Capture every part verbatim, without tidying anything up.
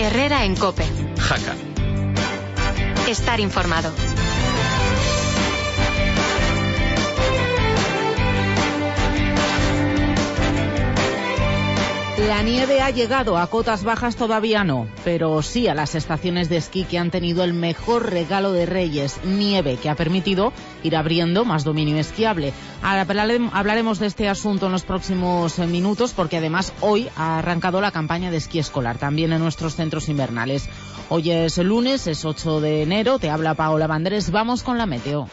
Herrera en COPE. Jaca. Estar informado. La nieve ha llegado, a cotas bajas todavía no, pero sí a las estaciones de esquí que han tenido el mejor regalo de Reyes, nieve, que ha permitido ir abriendo más dominio esquiable. Hablaremos de este asunto en los próximos minutos porque además hoy ha arrancado la campaña de esquí escolar, también en nuestros centros invernales. Hoy es lunes, es ocho de enero, te habla Paola Bandrés, vamos con la meteo.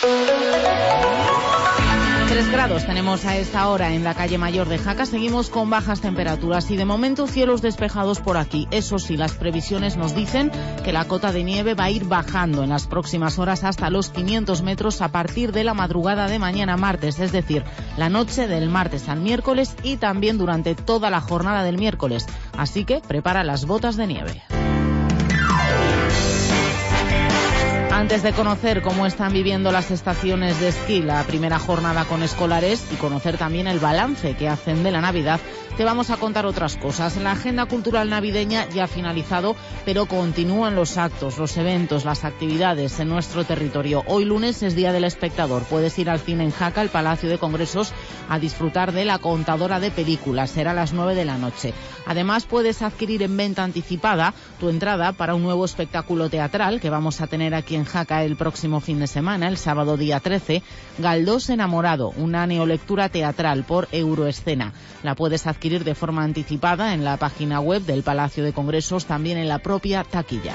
Tres grados tenemos a esta hora en la calle Mayor de Jaca. Seguimos con bajas temperaturas y de momento cielos despejados por aquí. Eso sí, las previsiones nos dicen que la cota de nieve va a ir bajando en las próximas horas hasta los quinientos metros a partir de la madrugada de mañana martes, es decir, la noche del martes al miércoles y también durante toda la jornada del miércoles. Así que prepara las botas de nieve. Antes de conocer cómo están viviendo las estaciones de esquí la primera jornada con escolares y conocer también el balance que hacen de la Navidad, te vamos a contar otras cosas. La agenda cultural navideña ya ha finalizado, pero continúan los actos, los eventos, las actividades en nuestro territorio. Hoy lunes es Día del Espectador. Puedes ir al cine en Jaca, el Palacio de Congresos, a disfrutar de La Contadora de Películas. Será a las nueve de la noche. Además, puedes adquirir en venta anticipada tu entrada para un nuevo espectáculo teatral que vamos a tener aquí en Jaca el próximo fin de semana, el sábado día trece, Galdós enamorado, una neolectura teatral por Euroescena. La puedes adquirir de forma anticipada en la página web del Palacio de Congresos, también en la propia taquilla.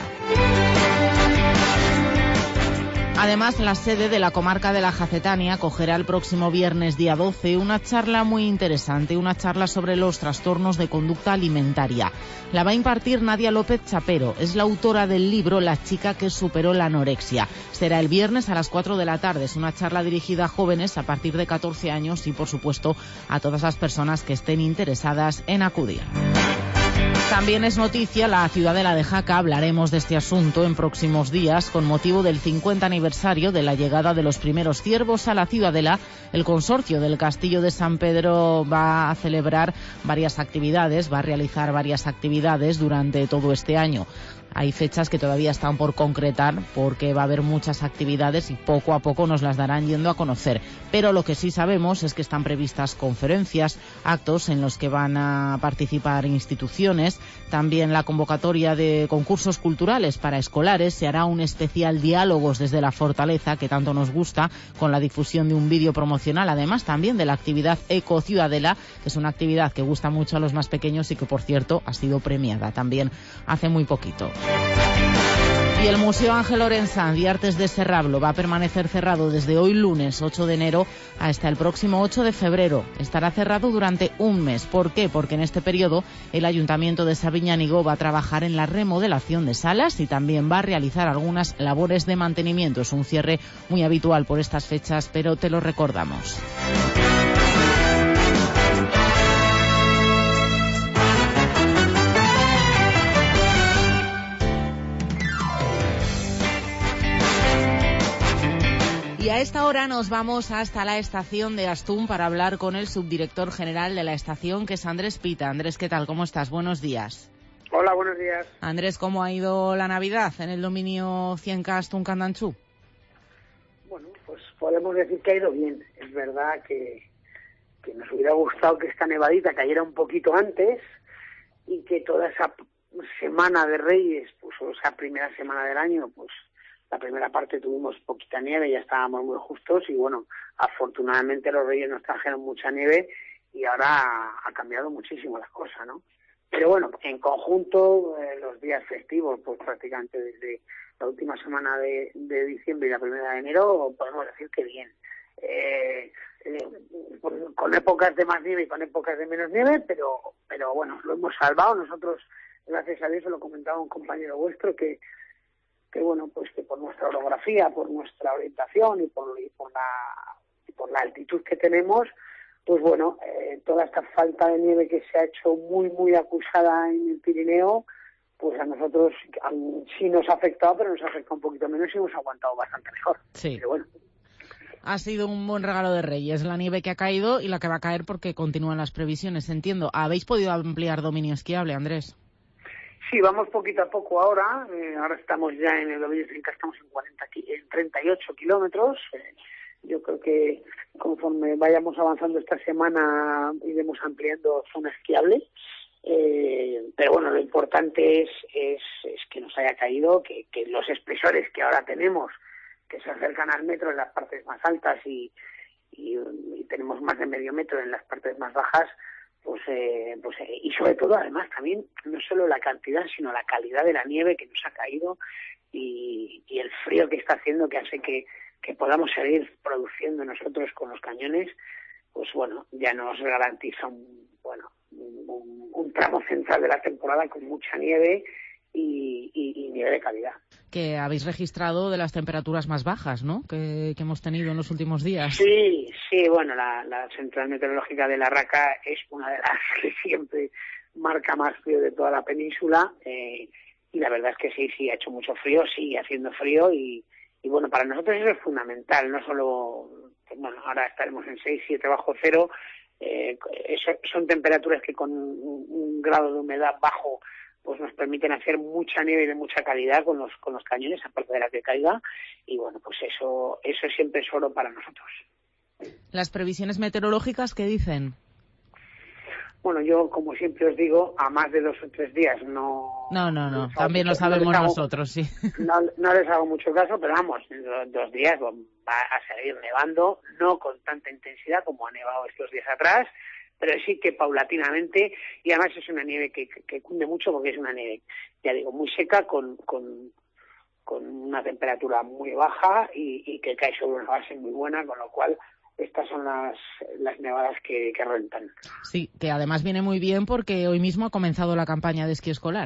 Además, la sede de la comarca de la Jacetania acogerá el próximo viernes día doce una charla muy interesante, una charla sobre los trastornos de conducta alimentaria. La va a impartir Nadia López Chapero, es la autora del libro La chica que superó la anorexia. Será el viernes a las cuatro de la tarde, es una charla dirigida a jóvenes a partir de catorce años y, por supuesto, a todas las personas que estén interesadas en acudir. También es noticia la Ciudadela de Jaca. Hablaremos de este asunto en próximos días con motivo del cincuenta aniversario de la llegada de los primeros ciervos a la Ciudadela. El consorcio del Castillo de San Pedro va a celebrar varias actividades, va a realizar varias actividades durante todo este año. Hay fechas que todavía están por concretar porque va a haber muchas actividades y poco a poco nos las darán yendo a conocer. Pero lo que sí sabemos es que están previstas conferencias, actos en los que van a participar instituciones. También la convocatoria de concursos culturales para escolares. Se hará un especial Diálogos desde la Fortaleza, que tanto nos gusta, con la difusión de un vídeo promocional. Además también de la actividad Eco Ciudadela, que es una actividad que gusta mucho a los más pequeños y que, por cierto, ha sido premiada también hace muy poquito. Y el Museo Ángel Lorenzán de Artes de Serrablo va a permanecer cerrado desde hoy lunes ocho de enero hasta el próximo ocho de febrero. Estará cerrado durante un mes. ¿Por qué? Porque en este periodo el Ayuntamiento de Sabiñánigo va a trabajar en la remodelación de salas y también va a realizar algunas labores de mantenimiento. Es un cierre muy habitual por estas fechas, pero te lo recordamos. Y a esta hora nos vamos hasta la estación de Astún para hablar con el subdirector general de la estación, que es Andrés Pita. Andrés, ¿qué tal? ¿Cómo estás? Buenos días. Hola, buenos días. Andrés, ¿cómo ha ido la Navidad en el dominio cien K Astún Candanchú? Bueno, pues podemos decir que ha ido bien. Es verdad que, que nos hubiera gustado que esta nevadita cayera un poquito antes y que toda esa semana de Reyes, pues o esa primera semana del año, pues la primera parte tuvimos poquita nieve, ya estábamos muy justos y bueno, afortunadamente los Reyes nos trajeron mucha nieve y ahora ha cambiado muchísimo las cosas, ¿no? Pero bueno, en conjunto, eh, los días festivos, pues prácticamente desde la última semana de, de diciembre y la primera de enero, podemos decir que bien. Eh, eh, con, con épocas de más nieve y con épocas de menos nieve, pero pero bueno, lo hemos salvado. Nosotros, gracias a Dios, se lo comentaba un compañero vuestro, que que bueno, pues que por nuestra orografía, por nuestra orientación y por, y por la y por la altitud que tenemos, pues bueno, eh, toda esta falta de nieve que se ha hecho muy, muy acusada en el Pirineo, pues a nosotros sí nos ha afectado, pero nos ha afectado un poquito menos y hemos aguantado bastante mejor. Sí. Pero bueno. Ha sido un buen regalo de Reyes, la nieve que ha caído y la que va a caer porque continúan las previsiones, entiendo. ¿Habéis podido ampliar dominio esquiable, Andrés? Sí, vamos poquito a poco ahora. Eh, ahora estamos ya en el Ovillos Finca, estamos en, cuarenta, en treinta y ocho kilómetros. Eh, yo creo que conforme vayamos avanzando esta semana iremos ampliando zona esquiable. Eh, pero bueno, lo importante es, es, es que nos haya caído, que, que los espesores que ahora tenemos, que se acercan al metro en las partes más altas y, y, y tenemos más de medio metro en las partes más bajas, pues, eh, pues eh, y sobre todo además también no solo la cantidad sino la calidad de la nieve que nos ha caído y, y el frío que está haciendo, que hace que, que podamos seguir produciendo nosotros con los cañones, pues bueno, ya nos garantiza un, bueno, un, un tramo central de la temporada con mucha nieve y, y, y nieve de calidad. Que habéis registrado de las temperaturas más bajas, ¿no?, que, que hemos tenido en los últimos días. Sí, sí, bueno, la, la Central Meteorológica de la Raca es una de las que siempre marca más frío de toda la península, eh, y la verdad es que sí, sí, ha hecho mucho frío, sigue haciendo frío y, y bueno, para nosotros eso es fundamental, no solo, bueno, ahora estaremos en seis, siete bajo cero, eh, eso, son temperaturas que con un, un grado de humedad bajo pues nos permiten hacer mucha nieve y de mucha calidad con los con los cañones, aparte de la que caiga, y bueno, pues eso eso siempre es oro para nosotros. ¿Las previsiones meteorológicas qué dicen? Bueno, yo, como siempre os digo, a más de dos o tres días no... No, no, no, también lo sabemos hago, nosotros, sí. No, no les hago mucho caso, pero vamos, en dos, dos días va a seguir nevando, no con tanta intensidad como ha nevado estos días atrás, pero sí que paulatinamente, y además es una nieve que, que, que cunde mucho porque es una nieve, ya digo, muy seca, con, con, con una temperatura muy baja y, y que cae sobre una base muy buena, con lo cual estas son las, las nevadas que, que rentan. Sí, que además viene muy bien porque hoy mismo ha comenzado la campaña de esquí escolar.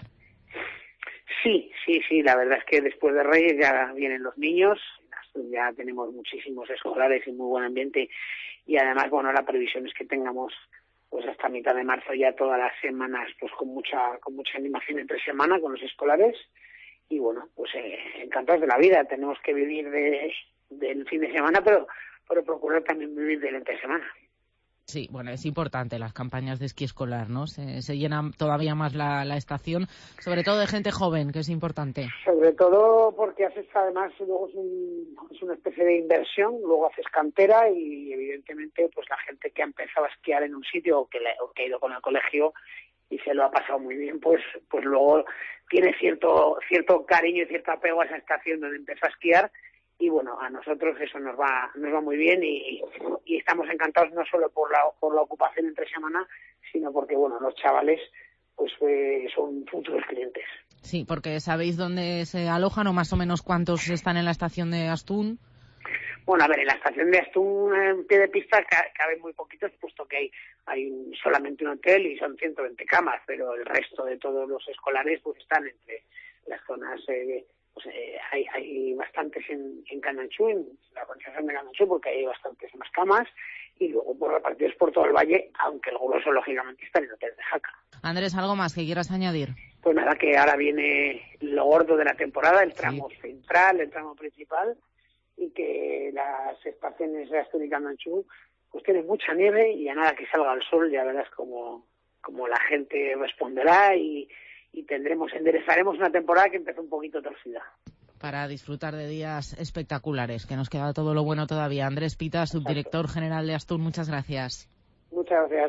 Sí, sí, sí, la verdad es que después de Reyes ya vienen los niños, ya tenemos muchísimos escolares y muy buen ambiente, y además, bueno, la previsión es que tengamos pues hasta mitad de marzo ya todas las semanas pues con mucha con mucha animación entre semana con los escolares, y bueno, pues eh, encantados de la vida. Tenemos que vivir de del fin de semana, pero pero procurar también vivir del entre semana. Sí, bueno, es importante las campañas de esquí escolar, ¿no? Se, se llena todavía más la, la estación, sobre todo de gente joven, que es importante. Sobre todo porque haces, además, luego es, un, es una especie de inversión, luego haces cantera y, evidentemente, pues la gente que ha empezado a esquiar en un sitio o que, le, o que ha ido con el colegio y se lo ha pasado muy bien, pues pues luego tiene cierto cierto cariño y cierto apego a esa estación donde empezó a esquiar. Y bueno, a nosotros eso nos va nos va muy bien y, y estamos encantados no solo por la por la ocupación entre semana, sino porque bueno, los chavales pues eh, son futuros clientes. Sí, porque ¿sabéis dónde se alojan o más o menos cuántos están en la estación de Astún? Bueno, a ver, en la estación de Astún, en pie de pista, caben muy poquitos, puesto que hay, hay solamente un hotel y son ciento veinte camas, pero el resto de todos los escolares pues están entre las zonas... Eh, Pues, eh, hay, hay bastantes en, en Candanchú, en la concentración de Candanchú, porque hay bastantes más camas, y luego por repartidos por todo el valle, aunque el grueso lógicamente está en el hotel de Jaca. Andrés, ¿algo más que quieras añadir? Pues nada, que ahora viene lo gordo de la temporada, el tramo sí. central, el tramo principal, y que las estaciones de Astún y Candanchú pues tienen mucha nieve, y a nada que salga el sol ya verás como, como la gente responderá y y tendremos, enderezaremos una temporada que empezó un poquito torcida. Para disfrutar de días espectaculares, que nos queda todo lo bueno todavía. Andrés Pita, subdirector general de Astún, muchas gracias. Muchas gracias.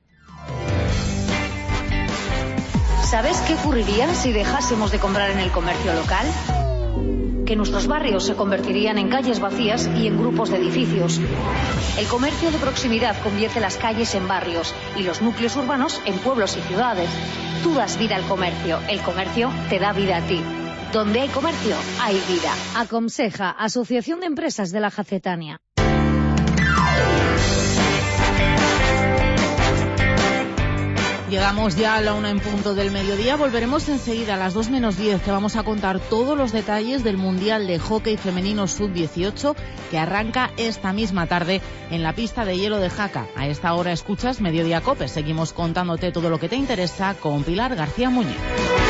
¿Sabes qué ocurriría si dejásemos de comprar en el comercio local? Que nuestros barrios se convertirían en calles vacías y en grupos de edificios. El comercio de proximidad convierte las calles en barrios y los núcleos urbanos en pueblos y ciudades. Tú das vida al comercio, el comercio te da vida a ti. Donde hay comercio, hay vida. Aconseja, Asociación de Empresas de la Jacetania. Llegamos ya a la una en punto del mediodía. Volveremos enseguida a las dos menos diez, que vamos a contar todos los detalles del Mundial de Hockey Femenino sub dieciocho que arranca esta misma tarde en la pista de hielo de Jaca. A esta hora escuchas Mediodía Cope. Seguimos contándote todo lo que te interesa con Pilar García Muñoz.